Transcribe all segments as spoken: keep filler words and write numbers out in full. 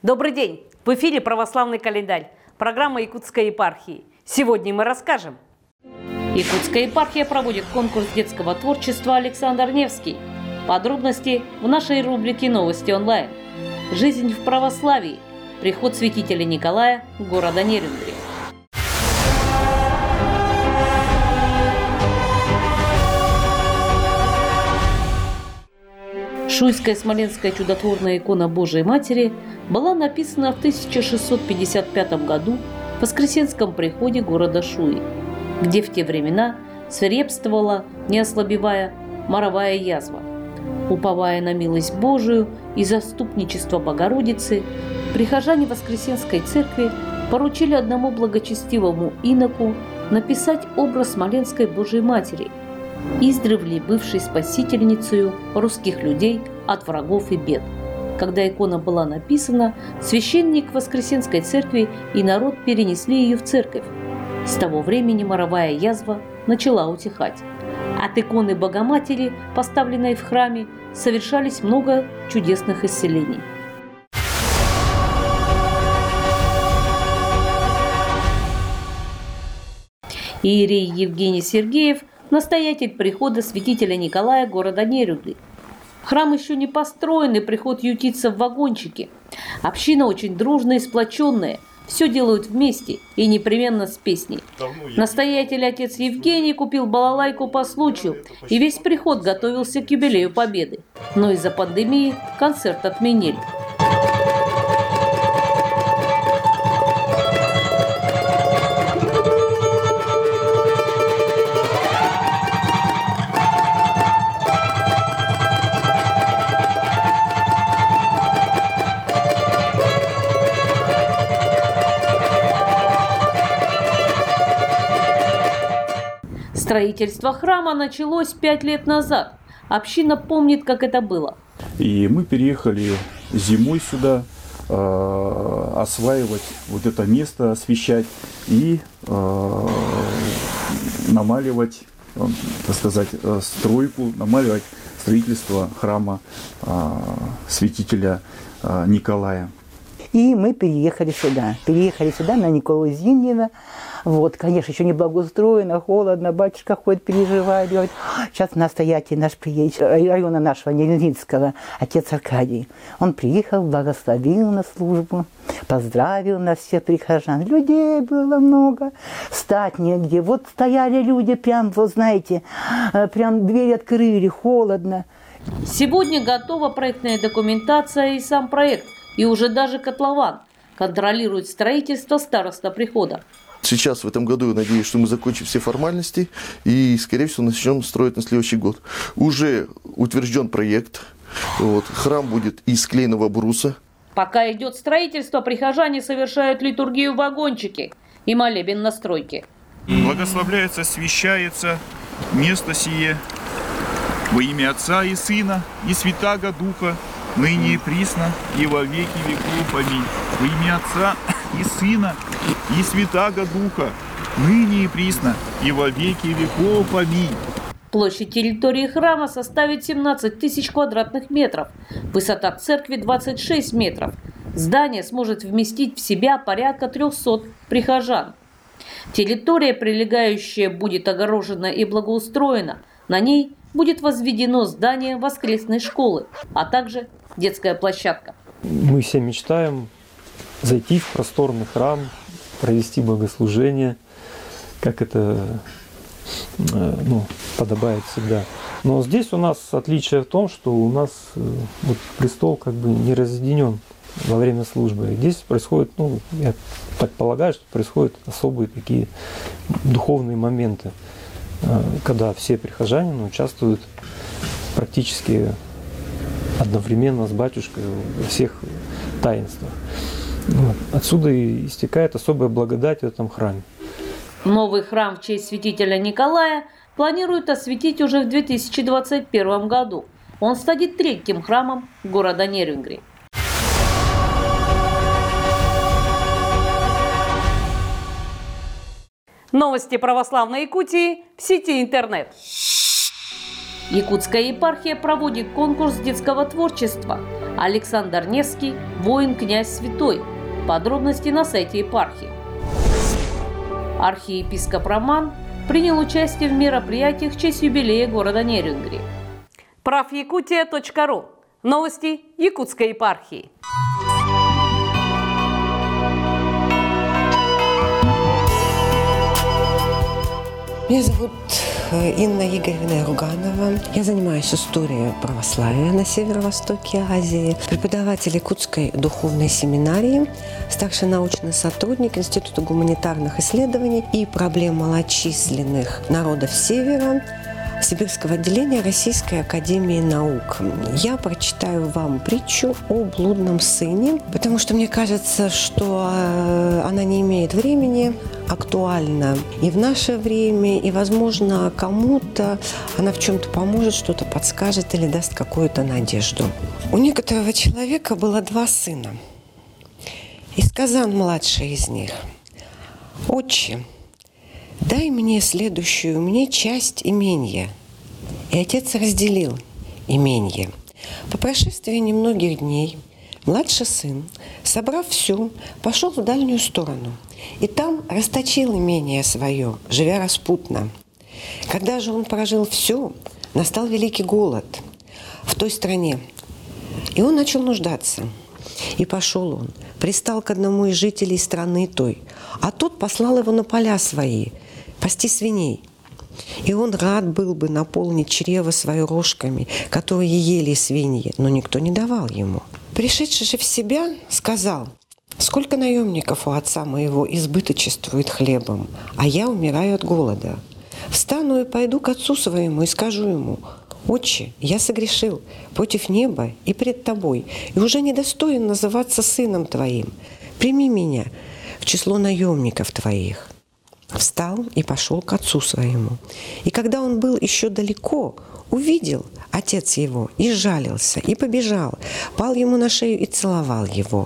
Добрый день! В эфире «Православный календарь», программа Якутской епархии. Сегодня мы расскажем. Якутская епархия проводит конкурс детского творчества «Александр Невский». Подробности в нашей рубрике «Новости онлайн». Жизнь в православии. Приход святителя Николая города Нерюнгри. Шуйская смоленская чудотворная икона Божией Матери была написана в тысяча шестьсот пятьдесят пятом году в Воскресенском приходе города Шуи, где в те времена свирепствовала, не ослабевая, моровая язва. Уповая на милость Божию и заступничество Богородицы, прихожане Воскресенской церкви поручили одному благочестивому иноку написать образ Смоленской Божией Матери, издревле бывшей спасительницею русских людей от врагов и бед. Когда икона была написана, священник Воскресенской церкви и народ перенесли ее в церковь. С того времени моровая язва начала утихать. От иконы Богоматери, поставленной в храме, совершались много чудесных исцелений. Иерей Евгений Сергеев – настоятель прихода святителя Николая города Нерюнгри. Храм еще не построен, и приход ютится в вагончике. Община очень дружная и сплоченная. Все делают вместе и непременно с песней. Настоятель отец Евгений купил балалайку по случаю, и весь приход готовился к юбилею Победы. Но из-за пандемии концерт отменили. Строительство храма началось пять лет назад. Община помнит, как это было. И мы переехали зимой сюда, э, осваивать вот это место, освещать и э, намаливать, э, так сказать, э, стройку, намаливать строительство храма э, святителя э, Николая. И мы переехали сюда. Переехали сюда на Николу Зимнина. Вот, конечно, еще не благоустроено, холодно, батюшка ходит, переживает, говорит, сейчас настоятель наш приедет, района нашего Нерюнгринского, отец Аркадий. Он приехал, благословил на службу, поздравил нас всех прихожан. Людей было много, встать негде. Вот стояли люди, прям, вот знаете, прям дверь открыли, холодно. Сегодня готова проектная документация и сам проект, и уже даже котлован. Контролирует строительство староста прихода. Сейчас, в этом году, я надеюсь, что мы закончим все формальности и, скорее всего, начнем строить на следующий год. Уже утвержден проект. Вот, храм будет из клееного бруса. Пока идет строительство, прихожане совершают литургию в вагончике и молебен на стройке. Благословляется, освящается место сие во имя Отца и Сына и Святаго Духа, ныне и присно, и во веки веков. Аминь. Во имя Отца и Сына и Святаго Духа, ныне и присно, и во веки веков. Аминь. Площадь территории храма составит семнадцать тысяч квадратных метров, высота церкви двадцать шесть метров. Здание сможет вместить в себя порядка трехсот прихожан. Территория, прилегающая, будет огорожена и благоустроена. На ней будет возведено здание воскресной школы, а также детская площадка. Мы все мечтаем зайти в просторный храм, провести богослужение, как это ну, подобает всегда. Но здесь у нас отличие в том, что у нас вот, престол как бы не разъединен во время службы. Здесь происходит, ну, я так полагаю, что происходят особые такие духовные моменты, когда все прихожане участвуют практически одновременно с батюшкой во всех таинствах. Вот. Отсюда и истекает особая благодать в этом храме. Новый храм в честь святителя Николая планируют осветить уже в две тысячи двадцать первом году. Он станет третьим храмом города Нерюнгри. Новости православной Якутии в сети интернет. Якутская епархия проводит конкурс детского творчества Александр Невский – воин, князь святой. Подробности на сайте епархии. Архиепископ Роман принял участие в мероприятиях в честь юбилея города Нерюнгри. правякутия точка ру. Новости Якутской епархии. Меня зовут Инна Игоревна Руганова. Я занимаюсь историей православия на северо-востоке Азии. Преподаватель Якутской духовной семинарии, старший научный сотрудник Института гуманитарных исследований и проблем малочисленных народов Севера Сибирского отделения Российской академии наук. Я прочитаю вам притчу о блудном сыне, потому что мне кажется, что она не имеет времени, актуальна и в наше время, и, возможно, кому-то она в чем-то поможет, что-то подскажет или даст какую-то надежду. У некоторого человека было два сына. И сказал младший из них: «Отче, дай мне следующую мне часть имения». И отец разделил имение. По прошествии немногих дней младший сын, собрав все, пошел в дальнюю сторону. И там расточил имение свое, живя распутно. Когда же он прожил все, настал великий голод в той стране. И он начал нуждаться. И пошел он, пристал к одному из жителей страны той, а тот послал его на поля свои пасти свиней. И он рад был бы наполнить чрево свое рожками, которые ели свиньи, но никто не давал ему. Пришедший же в себя, сказал: «Сколько наемников у отца моего избыточествует хлебом, а я умираю от голода. Встану и пойду к отцу своему и скажу ему: Отче, я согрешил против неба и пред тобой, и уже недостоин называться сыном твоим. Прими меня в число наемников твоих». Встал и пошел к отцу своему. И когда он был еще далеко, увидел отец его и сжалился, и побежал, пал ему на шею и целовал его.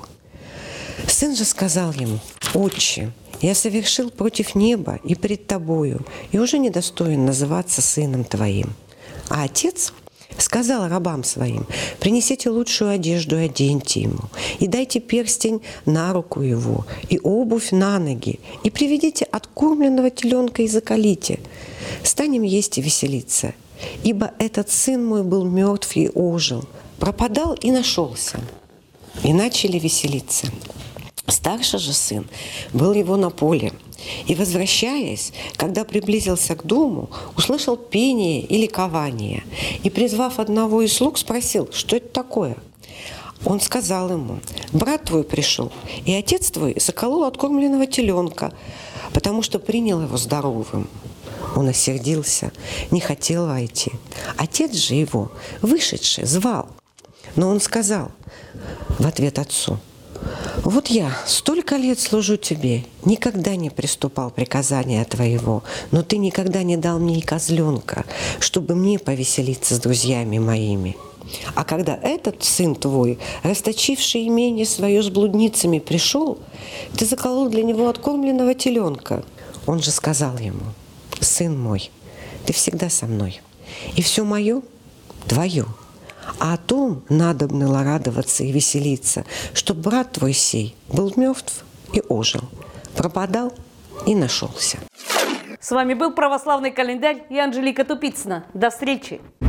Сын же сказал ему: «Отче, я совершил против неба и пред тобою, и уже недостоин называться сыном твоим». А отец сказал рабам своим: «Принесите лучшую одежду и оденьте ему, и дайте перстень на руку его, и обувь на ноги, и приведите откормленного теленка и заколите. Станем есть и веселиться, ибо этот сын мой был мертв и ожил, пропадал и нашелся». И начали веселиться. Старший же сын был его на поле, и, возвращаясь, когда приблизился к дому, услышал пение и ликование, и, призвав одного из слуг, спросил: «Что это такое?» Он сказал ему: «Брат твой пришел, и отец твой заколол откормленного теленка, потому что принял его здоровым». Он осердился, не хотел войти. Отец же его, вышедший, звал. Но он сказал в ответ отцу: «Вот я столько лет служу тебе, никогда не приступал приказания твоего, но ты никогда не дал мне и козленка, чтобы мне повеселиться с друзьями моими. А когда этот сын твой, расточивший имение свое с блудницами, пришел, ты заколол для него откормленного теленка». Он же сказал ему: «Сын мой, ты всегда со мной, и все мое твое. А о том надобно было радоваться и веселиться, что брат твой сей был мертв и ожил, пропадал и нашелся». С вами был православный календарь и Анжелика Тупицына. До встречи!